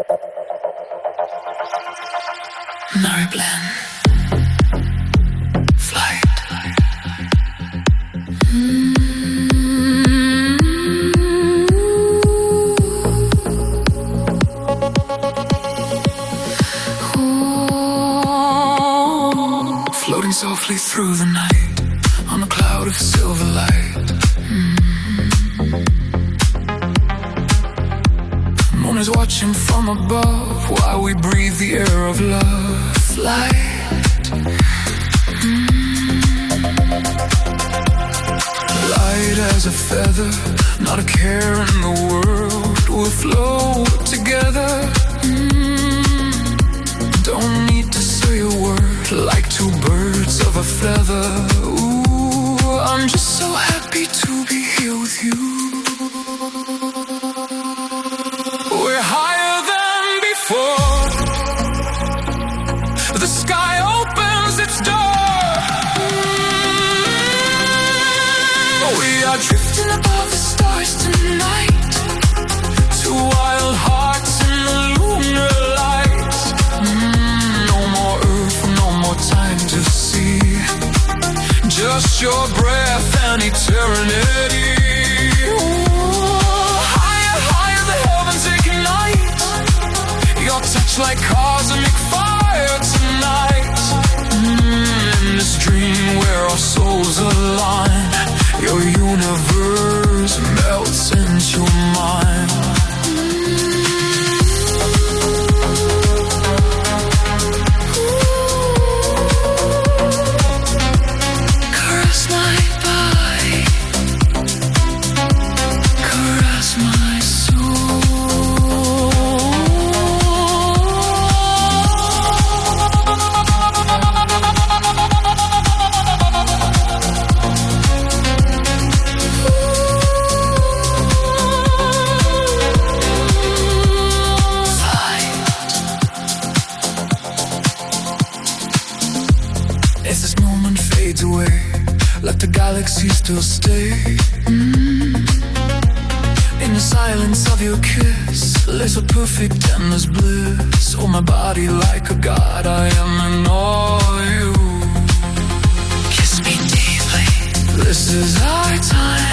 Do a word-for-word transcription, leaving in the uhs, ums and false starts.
Nariblen. Flight. Mm. Ooh. Floating softly through the night on a cloud of silver light. Mm. Moon is watching from above while we breathe the air of love. Flight. Mm. Light as a feather, not a care in the world. We'll float together. Mm. Don't need to say a word, like two birds of a feather. Ooh, I'm just so happy to be here with you. We're higher than before. The sky opens its door. We are drifting above the stars tonight. Two wild hearts in the lunar light. Mm, no more earth, no more time to see. Just your breath and eternity. Ooh, higher, higher, the heavens ignite. Your touch like cosmic fire tonight. Mm, in this dream where our souls align, your universe melts into mine. Caress my body, caress my soul. As this moment fades away, let the galaxy still stay. Mm. In the silence of your kiss, lies a perfect endless bliss. Hold my body like a god, I am in awe of you. Kiss me deeply. This is our time.